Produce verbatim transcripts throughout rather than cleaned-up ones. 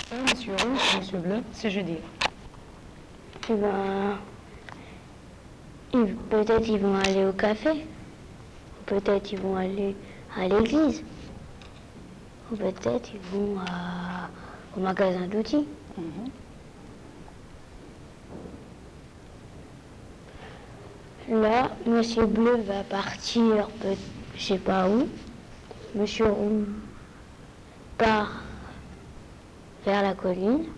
Monsieur rouge, monsieur bleu, c'est jeudi. Eh ben, ils- peut-être ils vont aller au café. Peut-être ils vont aller à l'église. Ou peut-être ils vont à- au magasin d'outils. Mhm. Là, monsieur bleu va partir, peut- je sais pas où. Monsieur rouge part vers la colline.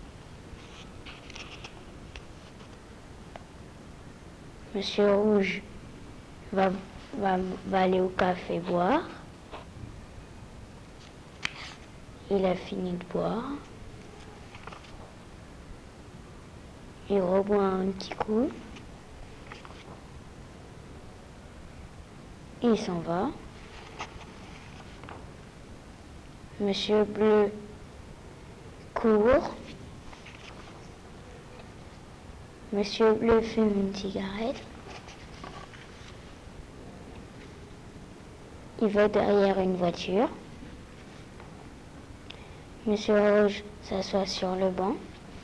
Monsieur rouge va, va, va aller au café boire. Il a fini de boire. Il reboit un petit coup. Il s'en va. Monsieur bleu court. Monsieur bleu fume une cigarette. Il va derrière une voiture. Monsieur rouge s'assoit sur le banc.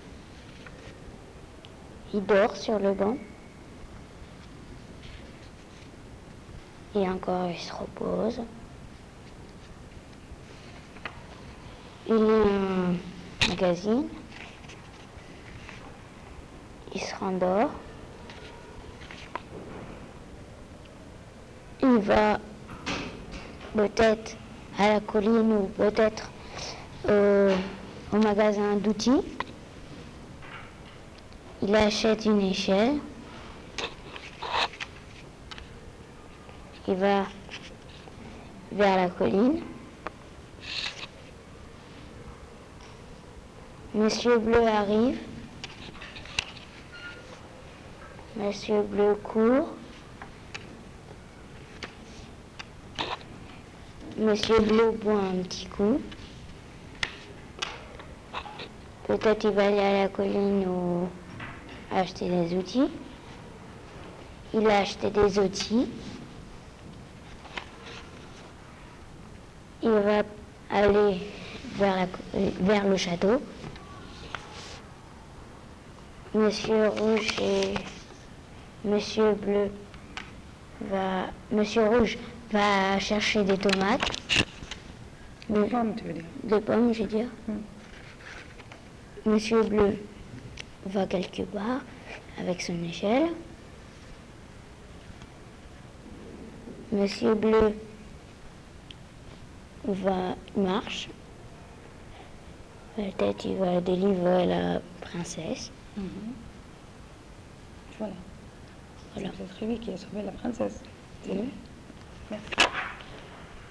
Il dort sur le banc. Et encore, il se repose. Il lit un magazine. Il se rendort. Il va peut-être à la colline ou peut-être au, au magasin d'outils. Il achète une échelle. Il va vers la colline. Monsieur bleu arrive. Monsieur bleu court. Monsieur bleu boit un petit coup. Peut-être il va aller à la colline ou acheter des outils. Il a acheté des outils. Il va aller vers, la, vers le château. Monsieur rouge et monsieur bleu va... Monsieur rouge va chercher des tomates. Des pommes, tu veux dire. Des pommes, je veux dire. Mm. Monsieur bleu va quelque part avec son échelle. Monsieur bleu va marche. Peut-être il va délivrer la princesse. Mhm. Voilà. Voilà. C'est peut-être lui qui a sauvé la princesse. C'est Mm. lui. Merci.